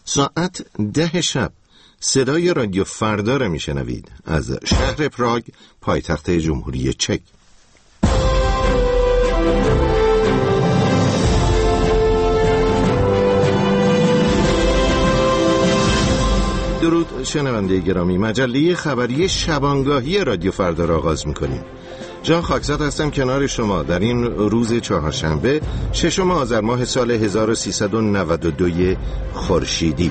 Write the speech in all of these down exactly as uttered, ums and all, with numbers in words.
ساعت ده شب صدای رادیو فردا را میشنوید از شهر پراگ، پایتخت جمهوری چک. درود شنونده گرامی، مجله خبری شبانگاهی رادیو فردا را آغاز میکنیم. جان خاکزاد هستم کنار شما در این روز چهارشنبه ششم آذر ماه سال هزار و سیصد و نود و دو خورشیدی.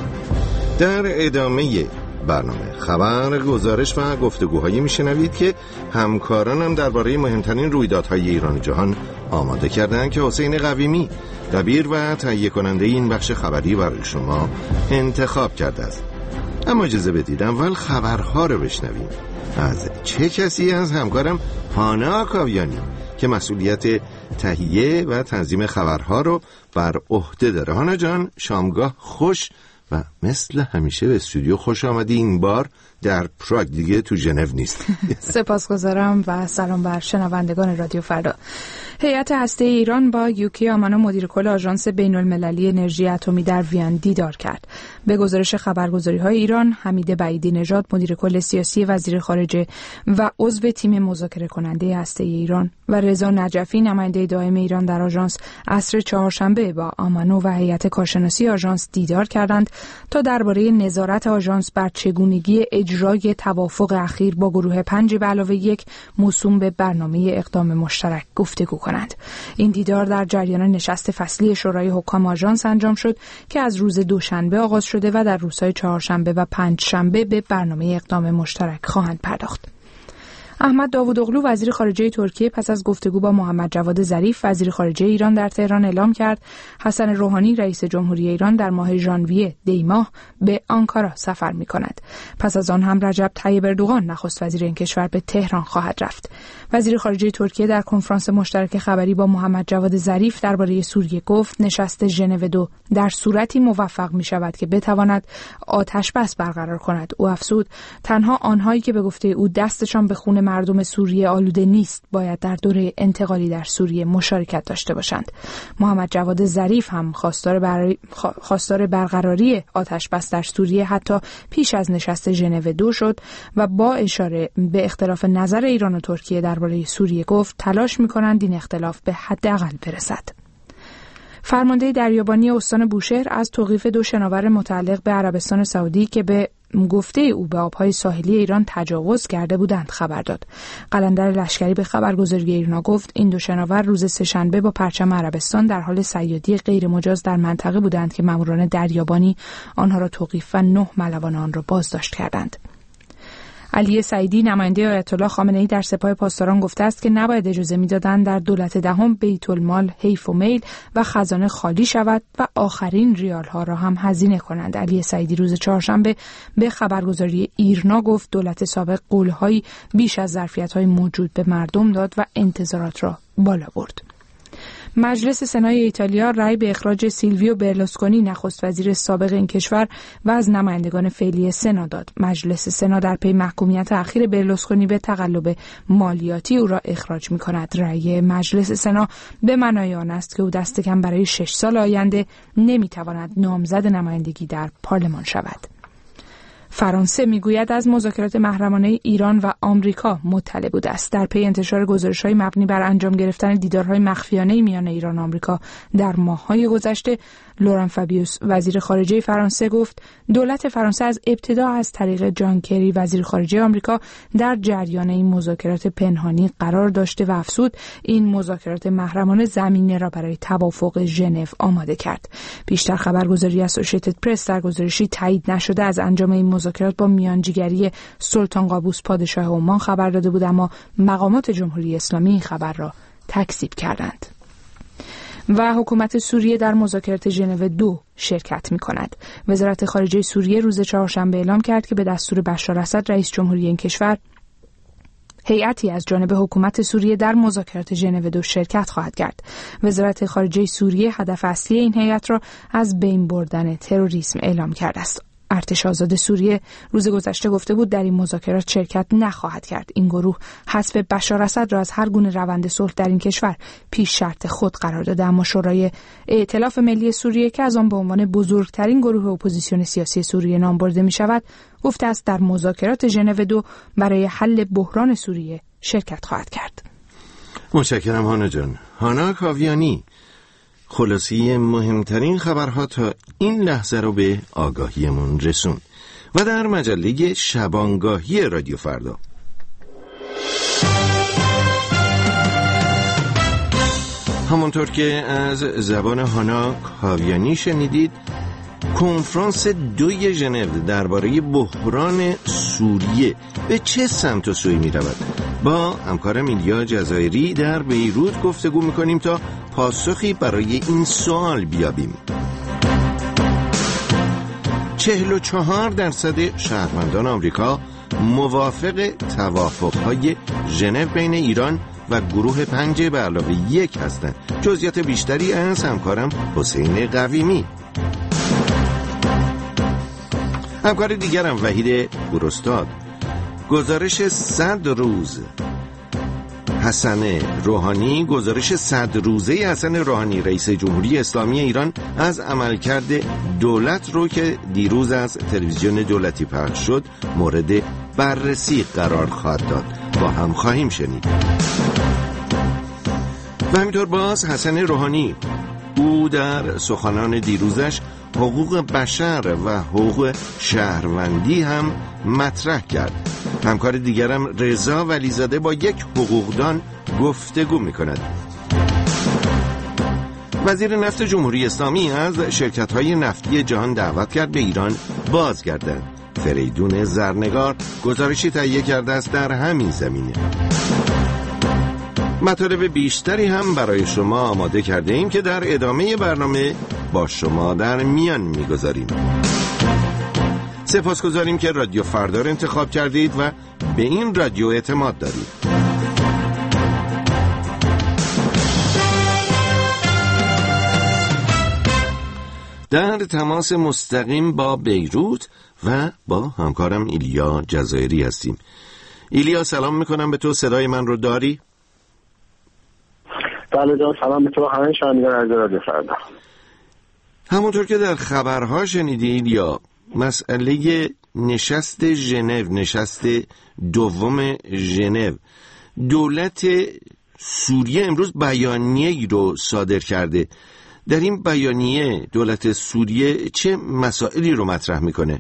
در ادامه برنامه خبر، گزارش و گفتگوهایی میشنوید که همکارانم درباره مهمترین رویدادهای ایران و جهان آماده کردند که حسین قویمی، دبیر و تهیه کننده این بخش خبری، برای شما انتخاب کرده است. اما اجازه بدید اول خبرها رو بشنویم از چه کسی؟ از همکارم هانا کاویانی که مسئولیت تهیه و تنظیم خبرها رو بر عهده داره. هانا جان، شامگاه خوش و مثل همیشه به استودیو خوش آمدی. این بار در پراگ، دیگه تو ژنو نیست. سپاسگزارم و سلام بر شنوندگان رادیو فردا. هیئت هسته ایران با یوکی آمانو، مدیر کل آژانس بین‌المللی انرژی اتمی، در وین دیدار کرد. به گزارش خبرگزاری‌های ایران، حمید بعیدی نژاد، مدیر کل سیاسی وزیر خارجه و عضو تیم مذاکره کننده هسته ایران، و رضا نجفی، نماینده دائم ایران در آژانس، عصر چهارشنبه با آمانو و هیئت کارشناسی آژانس دیدار کردند تا درباره نظارت آژانس بر چگونگی اجرای توافق اخیر با گروه پنج به علاوه یک موسوم به برنامه اقدام مشترک گفتگو کنند. این دیدار در جریان نشست فصلی شورای حکام آژانس انجام شد که از روز دوشنبه آغاز شده و در روزهای چهارشنبه و پنجشنبه به برنامه اقدام مشترک خواهند پرداخت. احمد داوودوغلو، وزیر خارجه ترکیه، پس از گفتگو با محمد جواد ظریف، وزیر خارجه ایران، در تهران اعلام کرد حسن روحانی، رئیس جمهوری ایران، در ماه ژانویه دی ماه به آنکارا سفر می‌کند. پس از آن هم رجب طیب اردوغان، نخست وزیر این کشور، به تهران خواهد رفت. وزیر خارجه ترکیه در کنفرانس مشترک خبری با محمد جواد ظریف درباره سوریه گفت نشست ژنو دو در صورتی موفق می‌شود که بتواند آتش بس برقرار کند. او افزود تنها آنهایی که به گفته او دستشان به خون مردم سوریه آلوده نیست باید در دوره انتقالی در سوریه مشارکت داشته باشند. محمد جواد ظریف هم خواستار, بر... خواستار برقراری آتش بس در سوریه حتی پیش از نشست ژنو دو شد و با اشاره به اختلاف نظر ایران و ترکیه درباره سوریه گفت تلاش می‌کنند این اختلاف به حداقل برسد. فرمانده دریابانی استان بوشهر از توقیف دو شناور متعلق به عربستان سعودی که به گفته او به آبهای ساحلی ایران تجاوز کرده بودند خبر داد. قلندر لشکری به خبرگزاری ایرنا گفت این دو شناور روز سه‌شنبه با پرچم عربستان در حال صیادی غیر مجاز در منطقه بودند که ماموران دریابانی آنها را توقیف و نه ملوان آن را بازداشت کردند. علی سعیدی، نماینده آیت الله خامنه‌ای در سپاه پاسداران، گفته است که نباید اجازه می‌دادند در دولت دهم بیت المال حیف و میل و خزانه خالی شود و آخرین ریال‌ها را هم هزینه کنند. علی سعیدی روز چهارشنبه به خبرگزاری ایرنا گفت دولت سابق قول‌هایی بیش از ظرفیت‌های موجود به مردم داد و انتظارات را بالا برد. مجلس سنای ایتالیا رأی به اخراج سیلویو برلوسکونی، نخست وزیر سابق این کشور، و از نمایندگان فعلی سنا داد. مجلس سنا در پی محکومیت اخیر برلوسکونی به تقلب مالیاتی او را اخراج می‌کند. رأی مجلس سنا به معنای آن است که او دست کم برای شش سال آینده نمی‌تواند نامزد نمایندگی در پارلمان شود. فرانسه میگوید از مذاکرات محرمانه ایران و آمریکا مطلع بوده است. در پی انتشار گزارش‌های مبنی بر انجام گرفتن دیدارهای مخفیانه میان ایران و آمریکا در ماه‌های گذشته، لوران فابیوس، وزیر خارجه فرانسه، گفت دولت فرانسه از ابتدا از طریق جان کری، وزیر خارجه آمریکا، در جریان این مذاکرات پنهانی قرار داشته و افزود این مذاکرات محرمانه زمینه را برای توافق ژنو آماده کرد. بیشتر خبرگزاری اسوسییتد پرس در گزارشی تایید نشده از انجام این مذاکرات با میانجیگری سلطان قابوس پادشاه عمان خبر داده بود، اما مقامات جمهوری اسلامی این خبر را تکذیب کردند. و حکومت سوریه در مذاکرات ژنو دو شرکت می‌کند. وزارت خارجه سوریه روز چهارشنبه اعلام کرد که به دستور بشار اسد رئیس جمهوری این کشور هیئتی از جانب حکومت سوریه در مذاکرات ژنو دو شرکت خواهد کرد. وزارت خارجه سوریه هدف اصلی این هیئت را از بین بردن تروریسم اعلام کرده است. ارتش آزاد سوریه روز گذشته گفته بود در این مذاکرات شرکت نخواهد کرد. این گروه حذف بشار اسد را از هر گونه روند صلح در این کشور پیش شرط خود قرار داده، اما شورای ائتلاف ملی سوریه که از آن به عنوان بزرگترین گروه اپوزیسیون سیاسی سوریه نام برده می شود، گفته است در مذاکرات ژنو دو برای حل بحران سوریه شرکت خواهد کرد. متشکرم هانا جان. هانا کاویانی، خلاصی مهمترین خبرها تا این لحظه رو به آگاهیمون رسون و در مجله شبانگاهی رادیو فردا. همونطور که از زبان هانا کاویانی شنیدید، کنفرانس دوی ژنو درباره بحران سوریه به چه سمت و سوی می رود؟ با همکارم ایلیا جزایری در بیروت گفتگو میکنیم تا پاسخی برای این سوال بیابیم. چهل و چهار درصد شهروندان آمریکا موافق توافق‌های ژنو بین ایران و گروه پنج به علاوه یک هستند. جزئیات بیشتری از همکارم حسین قویمی. همکار دیگرم وحید گورستاد. گزارش صد روز حسن روحانی گزارش صد روزه حسن روحانی رئیس جمهوری اسلامی ایران از عملکرد دولت رو که دیروز از تلویزیون دولتی پخش شد مورد بررسی قرار خواهد داد. با هم خواهیم شنید. و همینطور باز حسن روحانی، او در سخنان دیروزش حقوق بشر و حقوق شهروندی هم مطرح کرد. همکار دیگرم رضا ولیزاده با یک حقوقدان گفتگو می‌کند. وزیر نفت جمهوری اسلامی از شرکت‌های نفتی جهان دعوت کرد به ایران بازگردند. فریدون زرنگار گزارشی تهیه کرده است در همین زمینه. مطالب بیشتری هم برای شما آماده کرده ایم که در ادامه برنامه با شما در میان میگذاریم. سپاسگزاریم که رادیو فردا رو انتخاب کردید و به این رادیو اعتماد دارید. در تماس مستقیم با بیروت و با همکارم ایلیا جزایری هستیم. ایلیا سلام میکنم به تو، صدای من رو داری؟ بله جان، سلام به تو همه شنوندگان از رادیو فردا. همونطور که در خبرها شنیدید یا مسئله نشست ژنو، نشست دوم ژنو، دولت سوریه امروز بیانیه‌ای رو صادر کرده. در این بیانیه دولت سوریه چه مسائلی رو مطرح میکنه؟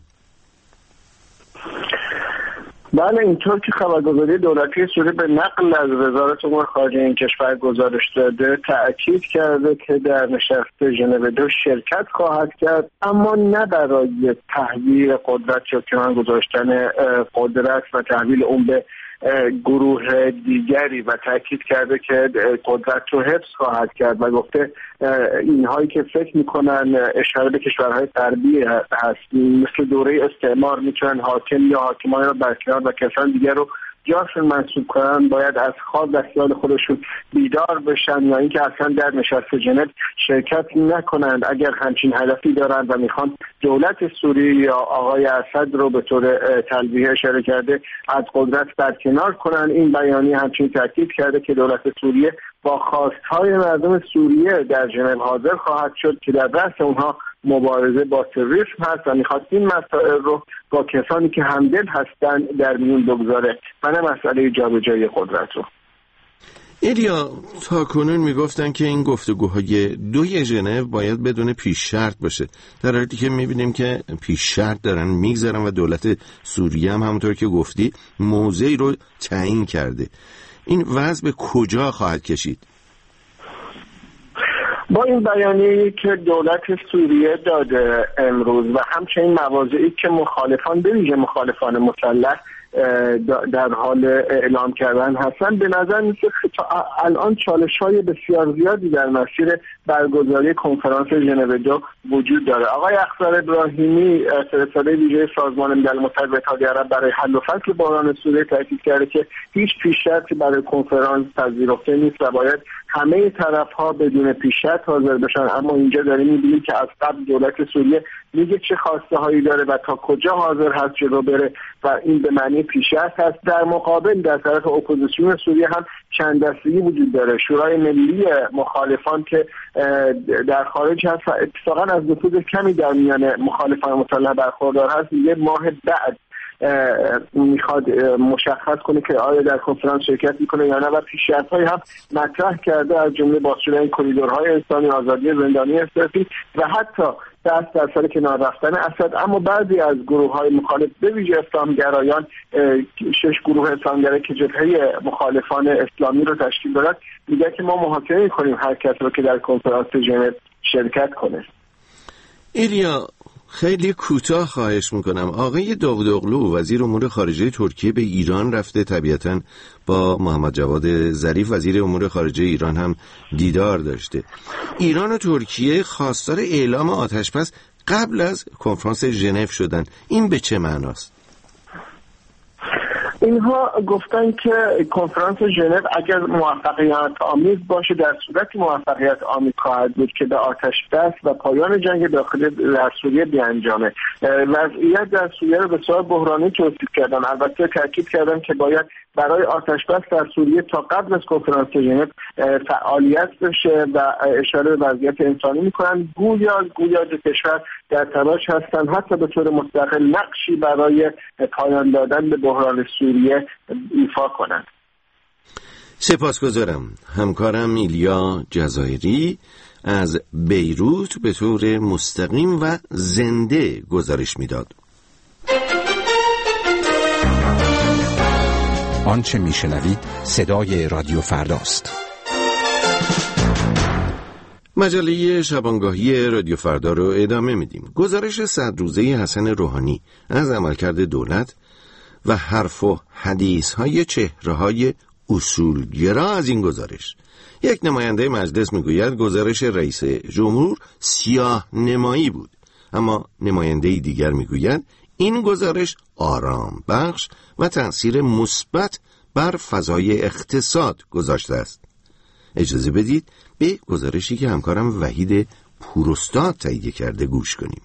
بله، اینطور که خبرگزاری دولتی سوریه به نقل از وزارت امور خارجه این کشور گزارش داده، تأکید کرده که در نشست ژنو دو شرکت خواهد کرد، اما نه برای تحویل قدرت یا کنار گذاشتن قدرت و تحویل اون به گروه دیگری، و تاکید کرده که قدرت رو حفظ خواهد کرد و گفته اینهایی که فکر میکنن اشاره به کشورهای غربی هست مثل دوره استعمار میتونن حاکم یا حاکمان رو برکنار و کسان دیگر رو جاشون منصوب کنن، باید از خواب و خیال خودشون بیدار بشن یا اینکه اصلا در نشست ژنو شرکت نکنند. اگر همچین هدفی دارن و میخوان دولت سوریه یا آقای اسد رو به طور تلویحی اشاره کرده از قدرت برکنار کنن. این بیانیه همچنین تاکید کرده که دولت سوریه با خواستهای مردم سوریه در ژنو حاضر خواهد شد که در رأس اونها مبارزه با تروریسم هست و میخواد این مسائل رو با کسانی که همدل هستن در میون بگذاره و نه مسئله جابجایی قدرت رو. ایلیا، تا کنون میگفتن که این گفتگوهای دوی ژنو باید بدون پیش شرط باشه، در حالی که میبینیم که پیش شرط دارن میگذارن و دولت سوریه هم همونطور که گفتی موضعی رو تعیین کرده. این وضع به کجا خواهد کشید؟ با این بیانیه‌ای که دولت سوریه داده امروز و همچنین مواضعی که مخالفان به ویژه مخالفان مسلح در حال اعلام کردن هستن، به نظر میسه تا الان چالش‌های بسیار زیادی در مسیر برگزاری کنفرانس ژنو دو وجود داره. آقای اخضر ابراهیمی، فرستاده ویژه سازمان ملل متحد به اتحادیه عرب برای حل و فصل بحران سوریه، تاکید کرده که هیچ پیشرفتی برای کنفرانس پذیرفته نیست و باید همه طرف‌ها بدون پیش‌شرط حاضر بشن. اما اینجا داریم می‌بینیم که از قبل دولت سوریه میگه چه خواسته هایی داره و تا کجا حاضر هست جلو بره و این به معنی پیشرفت هست. در مقابل در طرف اپوزیسیون سوریه هم چند دستگی وجود داره. شورای ملی مخالفان که در خارج هست و اتفاقا از نفوذ کمی در میان مخالفان مسلح برخوردار هست، یه ماه بعد میخواد مشخص کنه که آیا در کنفرانس شرکت میکنه یا نه و پیشرفت‌هایی هم مطرح کرده، از جمله باز شدن کریدورهای انسانی، آزادی زندانی سیاسی و حتی دست در سر کنار رفتن اسد. اما بعضی از گروه‌های مخالف به ویژه اسلامگرایان، شش گروه اسلامگرایی که جبهه مخالفان اسلامی رو تشکیل دارد، میگه که ما محاکمه می‌کنیم هر کس رو که در کنفرانس ژنو شرکت کنه. ایلیا، خیلی کوتاه خواهش میکنم. آقای داوود اغلو وزیر امور خارجه ترکیه به ایران رفته، طبیعتاً با محمد جواد ظریف وزیر امور خارجه ایران هم دیدار داشته. ایران و ترکیه خواستار اعلام آتش‌بس قبل از کنفرانس ژنو شدن. این به چه معناست؟ اینها گفتن که کنفرانس ژنو اگر موفقیت آمیز باشه، در صورتی موفقیت آمیز خواهد بود که به آتش بس و پایان جنگ داخلی در سوریه بیانجامه. وضعیت در سوریه رو بسیار بحرانی توصیف کردن. البته تاکید کردن که باید برای آتش بس در سوریه تا قبل از کنفرانس ژنو فعالیت بشه و اشاره به وضعیت انسانی میکنن. گویا گویا دو کشور در تلاش هستن حتی به طور مستقل نقشی برای پایان دادن به بحران سوریه ایفا کنند. سپاسگزارم. همکارم ایلیا جزایری از بیروت به طور مستقیم و زنده گزارش میداد. آنچه میشنوید صدای رادیو فرداست. مجله شبانگاهی رادیو فردا رو ادامه میدیم. گزارش صد روزه حسن روحانی از عملکرد دولت و حرف و حدیث های چهره های اصولگرا از این گزارش. یک نماینده مجلس میگوید گزارش رئیس جمهور سیاه نمایی بود، اما نماینده دیگر میگوید این گزارش آرام بخش و تأثیر مثبت بر فضای اقتصاد گذاشته است. اجازه بدید به گزارشی که همکارم وحید پوراستاد تهیه کرده گوش کنیم.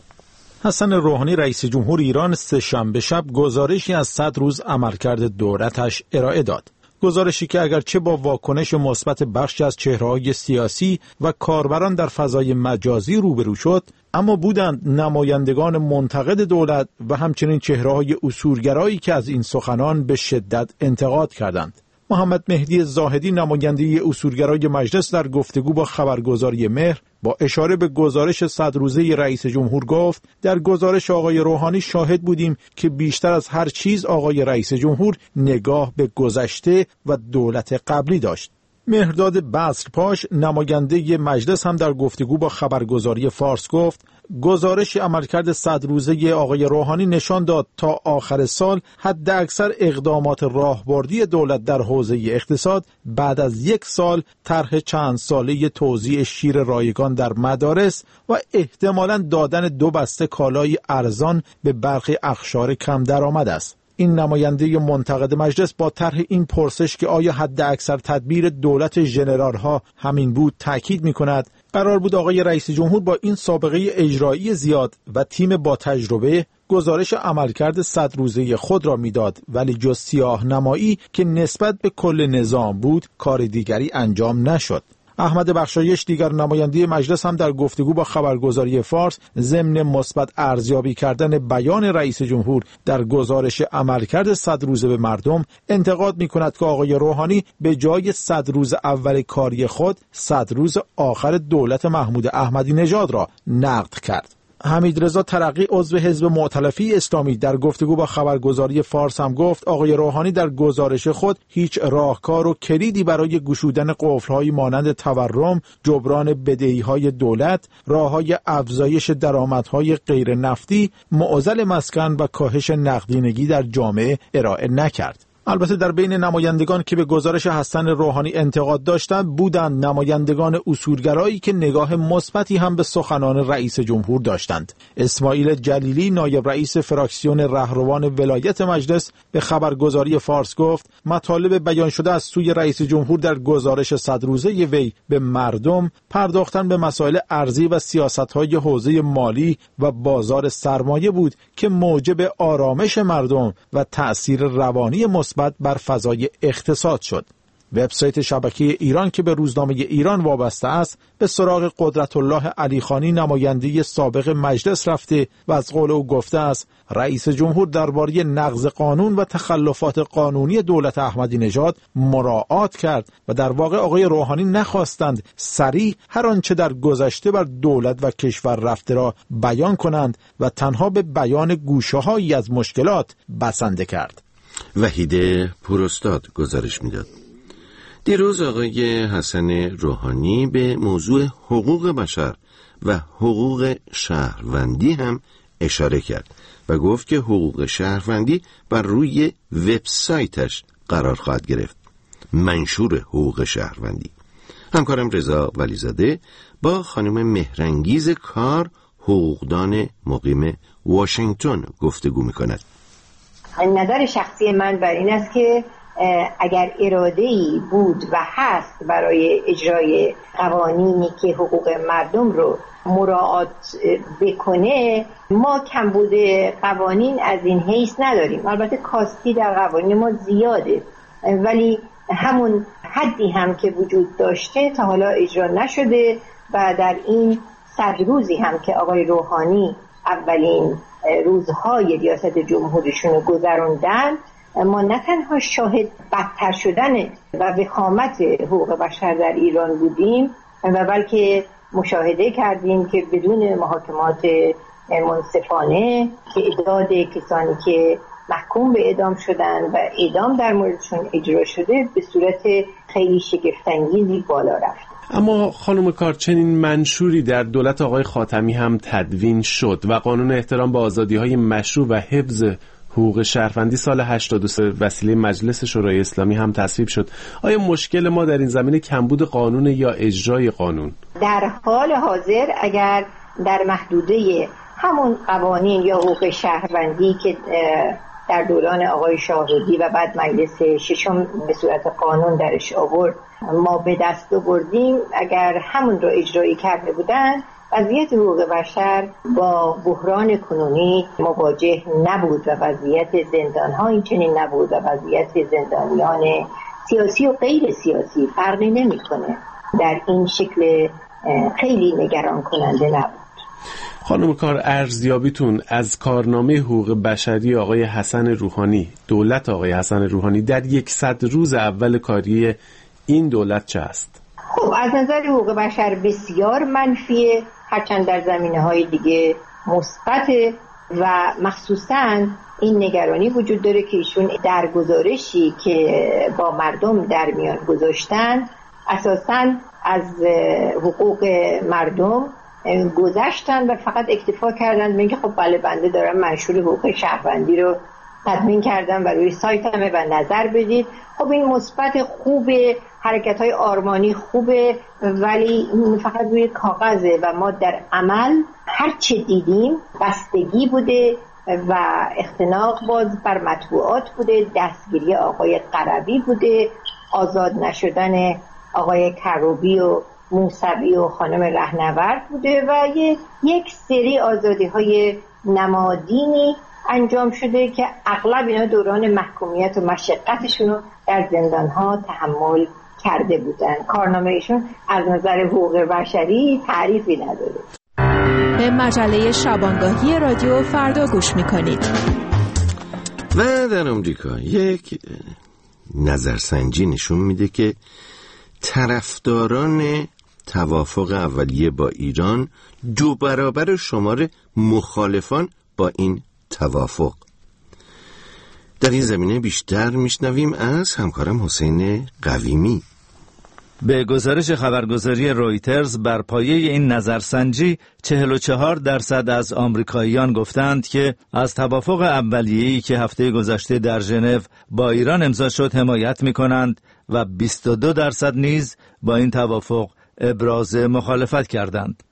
حسن روحانی رئیس جمهور ایران سه‌شنبه شب گزارشی از صد روز عملکرد دولتش ارائه داد. گزارشی که اگرچه با واکنش مثبت بخشی از چهره‌های سیاسی و کاربران در فضای مجازی روبرو شد، اما بودند نمایندگان منتقد دولت و همچنین چهره‌های اصولگرایی که از این سخنان به شدت انتقاد کردند. محمد مهدی زاهدی نماینده اصولگرای مجلس در گفتگو با خبرگزاری مهر با اشاره به گزارش صد روزه رئیس جمهور گفت در گزارش آقای روحانی شاهد بودیم که بیشتر از هر چیز آقای رئیس جمهور نگاه به گذشته و دولت قبلی داشت. مهرداد بصرپاش نماینده مجلس هم در گفتگو با خبرگزاری فارس گفت گزارش عملکرد صد روزه آقای روحانی نشان داد تا آخر سال حد اکثر اقدامات راهبردی دولت در حوزه اقتصاد بعد از یک سال طرح چند ساله توزیع شیر رایگان در مدارس و احتمالاً دادن دو بسته کالای ارزان به برخی اقشار کم درآمد است. این نماینده منتقد مجلس با طرح این پرسش که آیا حد اکثر تدبیر دولت ژنرال‌ها همین بود تاکید می‌کند قرار بود آقای رئیس جمهور با این سابقه اجرایی زیاد و تیم با تجربه گزارش عملکرد صد روزه خود را میداد، ولی جز سیاه نمایی که نسبت به کل نظام بود کار دیگری انجام نشد. احمد بخشایش دیگر نماینده مجلس هم در گفتگو با خبرگزاری فارس ضمن مثبت ارزیابی کردن بیان رئیس جمهور در گزارش عملکرد صد روزه به مردم انتقاد می‌کند که آقای روحانی به جای صد روز اول کاری خود صد روز آخر دولت محمود احمدی نژاد را نقد کرد. حمیدرضا ترقی عضو حزب مؤتلفه اسلامی در گفتگو با خبرگزاری فارس هم گفت آقای روحانی در گزارش خود هیچ راهکار و کلیدی برای گشودن قفل‌های مانند تورم، جبران بدهی‌های دولت، راه‌های افزایش درآمدهای غیر نفتی، معضل مسکن و کاهش نقدینگی در جامعه ارائه نکرد. البته در بین نمایندگان که به گزارش حسن روحانی انتقاد داشتند بودند نمایندگان اصولگرایی که نگاه مثبتی هم به سخنان رئیس جمهور داشتند. اسماعیل جلیلی نایب رئیس فراکسیون رهروان ولایت مجلس به خبرگزاری فارس گفت مطالب بیان شده از سوی رئیس جمهور در گزارش صد روزه وی به مردم پرداختن به مسائل ارضی و سیاست‌های حوزه مالی و بازار سرمایه بود که موجب آرامش مردم و تأثیر روانی مثبت بر فضای اقتصاد شد. وبسایت شبکه ایران که به روزنامه ایران وابسته است به سراغ قدرت الله علیخانی نماینده سابق مجلس رفته و از قول او گفته است رئیس جمهور درباره نقض قانون و تخلفات قانونی دولت احمدی نژاد مراعات کرد و در واقع آقای روحانی نخواستند صریح هر آنچه در گذشته بر دولت و کشور رفته را بیان کنند و تنها به بیان گوشه‌هایی از مشکلات بسنده کرد. وحیده پوراستاد گزارش میداد. دیروز آقای حسن روحانی به موضوع حقوق بشر و حقوق شهروندی هم اشاره کرد و گفت که حقوق شهروندی بر روی وبسایتش قرار خواهد گرفت. منشور حقوق شهروندی. همکارم رضا ولیزاده با خانم مهرانگیز کار حقوقدان مقیم واشنگتن گفتگو می‌کند. نظر شخصی من بر این است که اگر اراده‌ای بود و هست برای اجرای قوانینی که حقوق مردم رو مراعات بکنه، ما کمبود قوانین از این حیث نداریم. البته کاستی در قوانین ما زیاده، ولی همون حدی هم که وجود داشته تا حالا اجرا نشده و در این صد روزی هم که آقای روحانی اولین روزهای ریاست جمهوریشون رو گذروندن، ما نه تنها شاهد بدتر شدن و وخامت حقوق بشر در ایران بودیم و بلکه مشاهده کردیم که بدون محاکمات منصفانه که اعداد کسانی که محکوم به اعدام شدن و اعدام در موردشون اجرا شده به صورت خیلی شگفت‌انگیزی بالا رفت. اما خانم کار، چنین منشوری در دولت آقای خاتمی هم تدوین شد و قانون احترام به آزادی‌های مشروع و حفظ حقوق شهروندی سال هشتاد و سه وسیله مجلس شورای اسلامی هم تصویب شد. آیا مشکل ما در این زمینه کمبود قانون یا اجرای قانون؟ در حال حاضر اگر در محدوده همون قوانین یا حقوق شهروندی که در دوران آقای شاهرودی و بعد مجلس ششم به صورت قانون درش آورد ما به دست آوردیم، اگر همون رو اجرایی کرده بودن وضعیت حقوق بشر با بحران کنونی مواجه نبود و وضعیت زندان‌ها این چنین نبود و وضعیت زندانیان سیاسی و غیر سیاسی فرقی نمی‌کنه. در این شکل خیلی نگران کننده نبود. خانم کار، ارزیابیتون از کارنامه حقوق بشری آقای حسن روحانی، دولت آقای حسن روحانی در یکصد روز اول کاری این دولت چه است؟ خب از نظر حقوق بشر بسیار منفیه، هرچند در زمینه‌های دیگه مثبته و مخصوصاً این نگرانی وجود داره که ایشون در گزارشی که با مردم در میان گذاشتن اساساً از حقوق مردم گذشتن و فقط اکتفا کردن به اینکه خب بله بنده دارم منشور حقوق شهروندی رو تدوین کردم و روی سایتمه و نظر بدید. خب این مثبت خوبه، حرکت‌های آرمانی خوبه، ولی فقط روی کاغذه و ما در عمل هر چه دیدیم بستگی بوده و اختناق باز بر مطبوعات بوده، دستگیری آقای قربی بوده، آزاد نشدن آقای کروبی و موسوی و خانم رهنورد بوده و یک سری آزادی‌های نمادینی انجام شده که اغلب اینا دوران محکومیت و مشقتشون رو در زندان‌ها تحمل کرده بودن. کارنامه ایشون از نظر حقوق بشری تعریفی نداره. به مجله شبانگاهی رادیو فردا گوش می‌کنید. و در آمریکا یک نظرسنجی نشون میده که طرفداران توافق اولیه با ایران دو برابر شمار مخالفان با این توافق. در این زمینه بیشتر میشنویم از همکارم حسین قویمی. به گزارش خبرگزاری رویترز بر پایه این نظرسنجی چهل و چهار درصد از آمریکاییان گفتند که از توافق اولیه‌ای که هفته گذشته در ژنو با ایران امضا شد حمایت می‌کنند و بیست و دو درصد نیز با این توافق ابراز مخالفت کردند.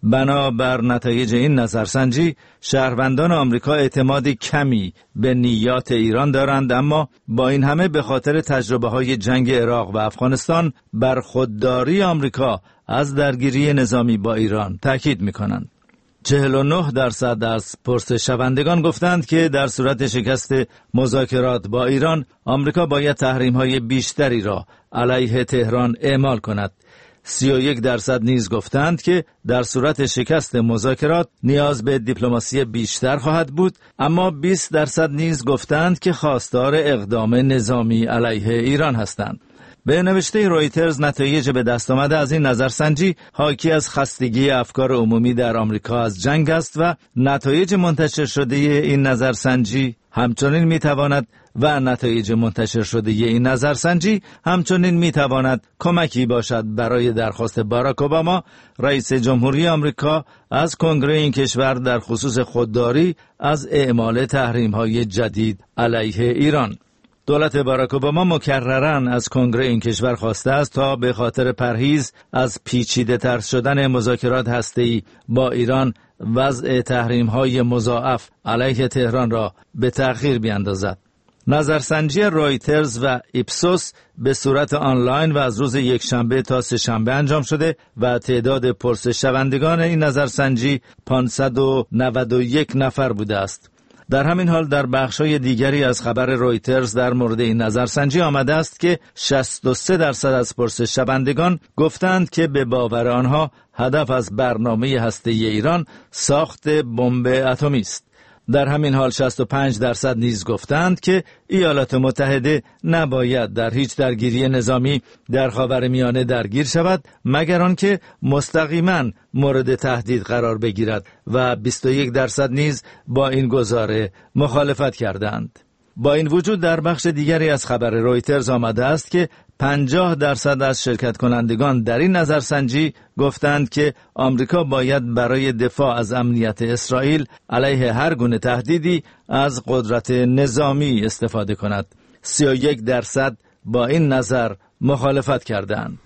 بنابر نتایج این نظرسنجی شهروندان آمریکا اعتماد کمی به نیات ایران دارند، اما با این همه به خاطر تجربه‌های جنگ عراق و افغانستان بر خودداری آمریکا از درگیری نظامی با ایران تاکید می‌کنند. چهل و نه درصد از پرسش‌شوندگان گفتند که در صورت شکست مذاکرات با ایران آمریکا باید تحریم‌های بیشتری را علیه تهران اعمال کند. سی و یک درصد نیز گفتند که در صورت شکست مذاکرات نیاز به دیپلماسی بیشتر خواهد بود، اما بیست درصد نیز گفتند که خواستار اقدام نظامی علیه ایران هستند. به نوشته رویترز نتایج به دست آمده از این نظرسنجی حاکی از خستگی افکار عمومی در آمریکا از جنگ است و نتایج منتشر شده این نظرسنجی همچنین میتواند و نتایج منتشر شده این نظرسنجی همچنین میتواند کمکی باشد برای درخواست باراک اوباما رئیس جمهوری آمریکا از کنگره این کشور در خصوص خودداری از اعمال تحریم‌های جدید علیه ایران. دولت باراک اوباما مکرراً از کنگره این کشور خواسته است تا به خاطر پرهیز از پیچیده‌تر شدن مذاکرات هسته‌ای با ایران وضع تحریم‌های مضاعف علیه تهران را به تأخیر بیاندازد. نظرسنجی رویترز و ایپسوس به صورت آنلاین و از روز یکشنبه تا سه‌شنبه انجام شده و تعداد پرسش‌شوندگان این نظرسنجی پانصد و نود و یک نفر بوده است. در همین حال در بخش‌های دیگری از خبر رویترز در مورد این نظرسنجی آمده است که شصت و سه درصد از پرسش‌شوندگان گفتند که به باور آنها هدف از برنامه هسته‌ای ایران ساخت بمب اتمی است. در همین حال شصت و پنج درصد نیز گفتند که ایالات متحده نباید در هیچ درگیری نظامی در خاورمیانه درگیر شود مگر آنکه مستقیما مورد تهدید قرار بگیرد و بیست و یک درصد نیز با این گزاره مخالفت کردند. با این وجود در بخش دیگری از خبر رویترز آمده است که پنجاه درصد از شرکت کنندگان در این نظرسنجی گفتند که آمریکا باید برای دفاع از امنیت اسرائیل علیه هر گونه تهدیدی از قدرت نظامی استفاده کند. سی و یک درصد با این نظر مخالفت کردند.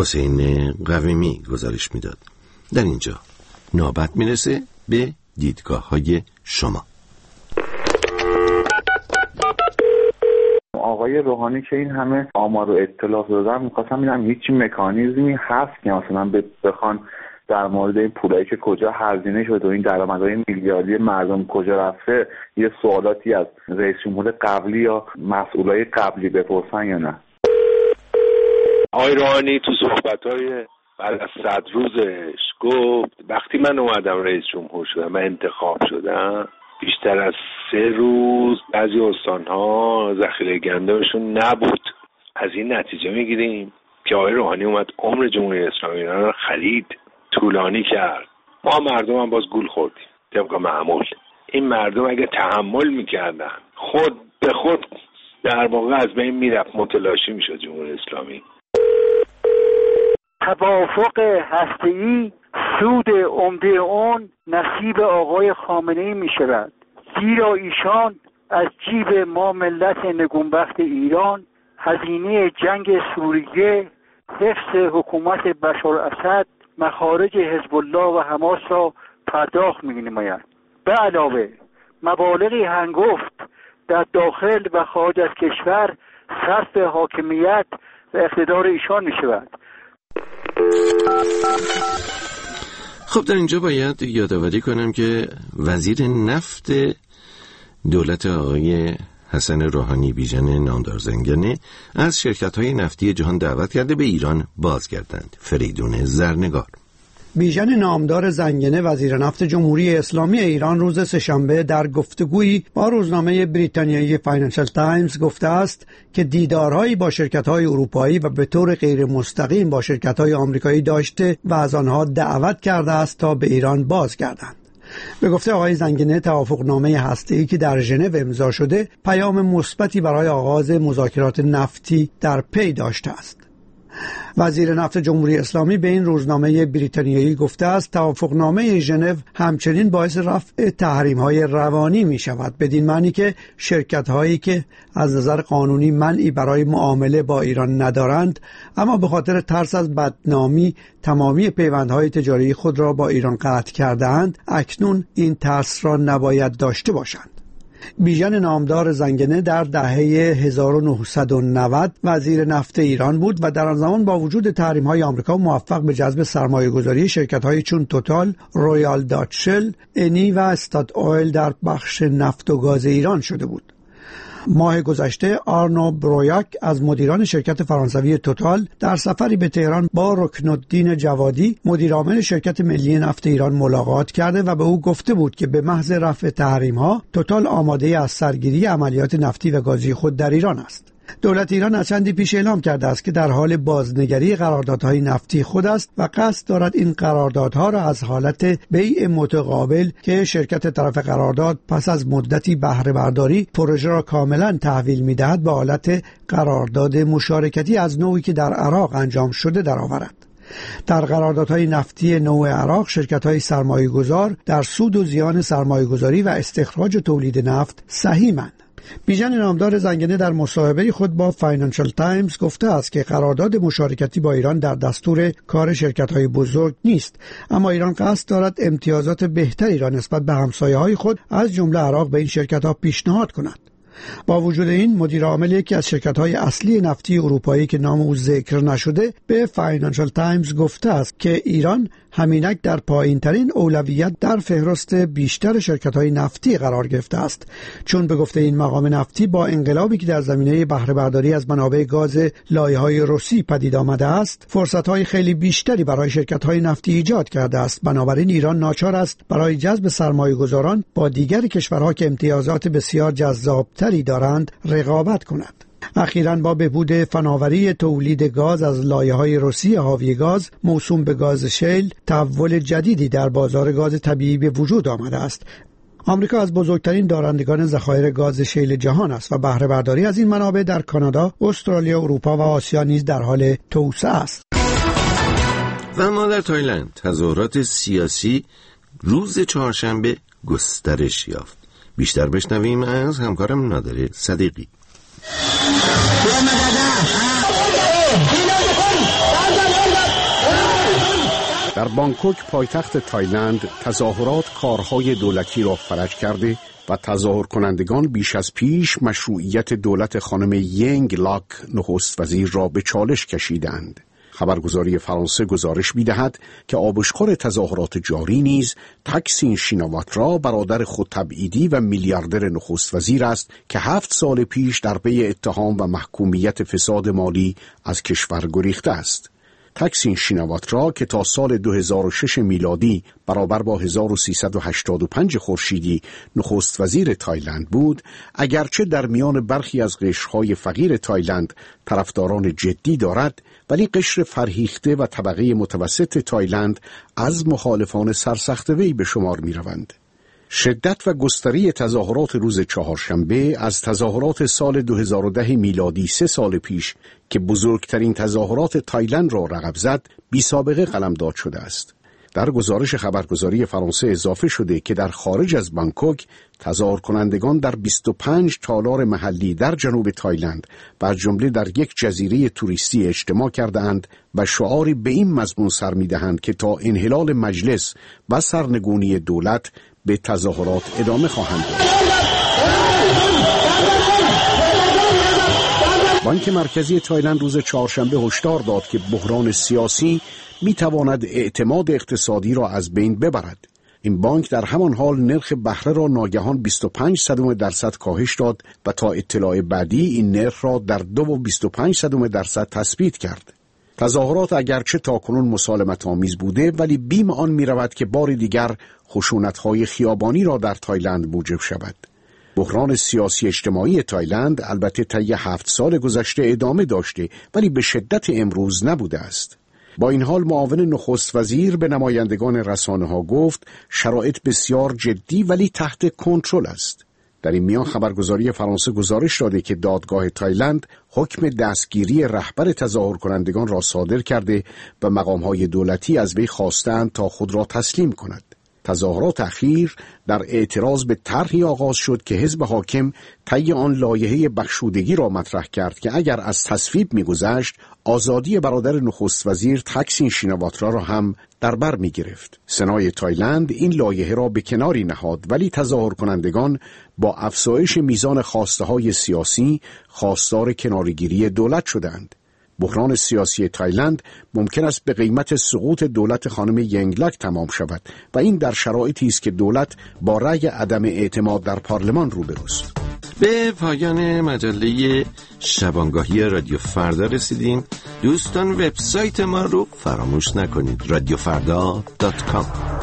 حسین قویمی گزارش میداد. در اینجا نوبت میرسه به دیدگاه‌های شما. آقای روحانی که این همه آمار و اطلاع دادن، می‌خواستم ببینم هیچ مکانیزمی هست که مثلا بخوان در مورد این پولایی که کجا هزینه شده و این درآمدهای میلیاردی مردم کجا رفته یه سوالاتی از رئیس جمهور قبلی یا مسئولای قبلی بپرسن یا نه. آقای روحانی تو صحبت‌های بعد از صد روزش گفت وقتی من اومدم رئیس جمهور شدم و انتخاب شدم بیشتر از سه روز بعضی استان‌ها ذخیره گندمشون نبود. از این نتیجه میگیریم که آقای روحانی اومد عمر جمهوری اسلامی ایران رو خرید، طولانی کرد. ما مردم هم باز گول خوردیم طبق معمول. این مردم اگه تحمل میکردن خود به خود در واقع از بین میرفت، متلاشی میشد جمهوری اسلامی. توافق هسته‌ای سود عمده اون نصیب آقای خامنه‌ای می شود، زیرا ایشان از جیب ما ملت نگونبخت ایران هزینه جنگ سوریه، حفظ حکومت بشار اسد، مخارج حزب الله و حماس را پرداخت می نماید. به علاوه مبالغی هنگفت در داخل و خارج از کشور صرف حاکمیت و اقتدار ایشان می شود. خب در اینجا باید یادآوری کنم که وزیر نفت دولت آقای حسن روحانی بیژن نامدار زنگنه از شرکت‌های نفتی جهان دعوت کرده به ایران بازگردند. فریدون زرنگار. بیژن نامدار زنگنه وزیر نفت جمهوری اسلامی ایران روز سه‌شنبه در گفتگویی با روزنامه بریتانیایی فاینانشال تایمز گفته است که دیدارهایی با شرکت‌های اروپایی و به طور غیر مستقیم با شرکت‌های آمریکایی داشته و از آنها دعوت کرده است تا به ایران بازگردند. به گفته آقای زنگنه توافقنامه هسته‌ای که در ژنو امضا شده پیام مثبتی برای آغاز مذاکرات نفتی در پی داشته است. وزیر نفت جمهوری اسلامی به این روزنامه بریتانیایی گفته است توافقنامه ژنو همچنین باعث رفع تحریم‌های روانی می‌شود، بدین معنی که شرکت‌هایی که از نظر قانونی منعی برای معامله با ایران ندارند اما به خاطر ترس از بدنامی تمامی پیوندهای تجاری خود را با ایران قطع کرده‌اند، اکنون این ترس را نباید داشته باشند. بیژن نامدار زنگنه در دهه هزار و نهصد و نود وزیر نفت ایران بود و در آن زمان با وجود تحریم‌های آمریکا موفق به جذب سرمایه‌گذاری شرکت‌های چون توتال، رویال داچ شل، انی و استات اویل در بخش نفت و گاز ایران شده بود. ماه گذشته آرنو برویاک از مدیران شرکت فرانسوی توتال در سفری به تهران با رکنالدین جوادی مدیرعامل شرکت ملی نفت ایران ملاقات کرده و به او گفته بود که به محض رفع تحریم‌ها توتال آماده از سرگیری عملیات نفتی و گازی خود در ایران است. دولت ایران از چندی پیش اعلام کرده است که در حال بازنگری قراردادهای نفتی خود است و قصد دارد این قراردادها را از حالت بیع متقابل که شرکت طرف قرارداد پس از مدتی بهره برداری پروژه را کاملا تحویل می‌دهد به حالت قرارداد مشارکتی از نوعی که در عراق انجام شده درآورد. در قراردادهای نفتی نوع عراق شرکت‌های سرمایه‌گذار در سود و زیان سرمایه‌گذاری و استخراج تولید نفت سهیمند. بیژن نامدار زنگنه در مصاحبه خود با فاینانشال تایمز گفته است که قرارداد مشارکتی با ایران در دستور کار شرکت‌های بزرگ نیست، اما ایران قصد دارد امتیازات بهتری را نسبت به همسایه‌های خود از جمله عراق به این شرکت‌ها پیشنهاد کند. با وجود این مدیر عامل یکی از شرکت‌های اصلی نفتی اروپایی که نام او ذکر نشده به فاینانشال تایمز گفته است که ایران همینک در پایین‌ترین اولویت در فهرست بیشتر شرکت‌های نفتی قرار گرفته است، چون به گفته این مقام نفتی با انقلابی که در زمینه بهره برداری از منابع گاز لایه‌های روسی پدید آمده است، فرصت‌های خیلی بیشتری برای شرکت‌های نفتی ایجاد کرده است. بنابراین ایران ناچار است برای جذب سرمایه‌گذاران با دیگر کشورها که امتیازات بسیار جذاب‌تری دارند رقابت کند. اخیراً با بهبود فناوری تولید گاز از لایه‌های روسی حاوی گاز موسوم به گاز شیل، تحول جدیدی در بازار گاز طبیعی به وجود آمده است. آمریکا از بزرگترین دارندگان ذخایر گاز شیل جهان است و بهره برداری از این منابع در کانادا، استرالیا، اروپا و آسیا نیز در حال توسعه است. و اما در تایلند تظاهرات سیاسی روز چهارشنبه گسترش یافت. بیشتر بشنویم از همکارم نادر صدیقی. در بانکوک پایتخت تایلند تظاهرات کارهای دولتی را فلج کرده و تظاهر کنندگان بیش از پیش مشروعیت دولت خانم ینگ لاک نخست وزیر را به چالش کشیدند. خبرگزاری فرانسه گزارش می‌دهد که آبشخور تظاهرات جاری نیز تاکسین شیناواترا برادر خود تبعیدی و میلیاردر نخست وزیر است که هفت سال پیش در پی اتهام و محکومیت فساد مالی از کشور گریخته است. تاکسین شیناواترا که تا سال دو هزار و شش میلادی برابر با هزار و سیصد و هشتاد و پنج خورشیدی نخست وزیر تایلند بود، اگرچه در میان برخی از قشرهای فقیر تایلند طرفداران جدی دارد، ولی قشر فرهیخته و طبقه متوسط تایلند از مخالفان سرسخت وی به شمار می روند. شدت و گستری تظاهرات روز چهارشنبه از تظاهرات سال دو هزار و ده میلادی سه سال پیش که بزرگترین تظاهرات تایلند را رقم زد، بی سابقه قلمداد شده است. در گزارش خبرگزاری فرانسه اضافه شده که در خارج از بانکوک تظاهر کنندگان در بیست و پنج تالار محلی در جنوب تایلند و از جمله در یک جزیره توریستی اجتماع کردند و شعاری به این مضمون سر می‌دهند که تا انحلال مجلس و سرنگونی دولت به تظاهرات ادامه خواهند داد. بانک مرکزی تایلند روز چهارشنبه هشدار داد که بحران سیاسی می تواند اعتماد اقتصادی را از بین ببرد. این بانک در همان حال نرخ بهره را ناگهان بیست و پنج صدم درصد کاهش داد و تا اطلاع بعدی این نرخ را در دو و بیست و پنج صدم درصد تثبیت کرد. تظاهرات اگرچه تاکنون مسالمت آمیز بوده، ولی بیم آن می رود که بار دیگر خشونت‌های خیابانی را در تایلند موجب شود. بحران سیاسی اجتماعی تایلند البته طی هفت سال گذشته ادامه داشته، ولی به شدت امروز نبوده است. با این حال معاون نخست وزیر به نمایندگان رسانه‌ها گفت شرایط بسیار جدی ولی تحت کنترل است. در این میان خبرگزاری فرانسه گزارش داده که دادگاه تایلند حکم دستگیری رهبر تظاهر کنندگان را صادر کرده و مقام‌های دولتی از وی خواستند تا خود را تسلیم کند. تظاهرات اخیر در اعتراض به طرحی آغاز شد که حزب حاکم طی آن لایحه بخشودگی را مطرح کرد که اگر از تصویب می‌گذشت آزادی برادر نخست وزیر تاکسین شیناواترا را هم در بر می‌گرفت. سنای تایلند این لایحه را به کناری نهاد، ولی تظاهر کنندگان با افزایش میزان خواسته‌های سیاسی خواستار کناره‌گیری دولت شدند. بحران سیاسی تایلند ممکن است به قیمت سقوط دولت خانم ینگلاک تمام شود و این در شرایطی است که دولت با رأی عدم اعتماد در پارلمان روبروست. به پایان مجله شبانگاهی رادیو فردا رسیدیم. دوستان وبسایت ما رو فراموش نکنید، رادیو فردا دات کام.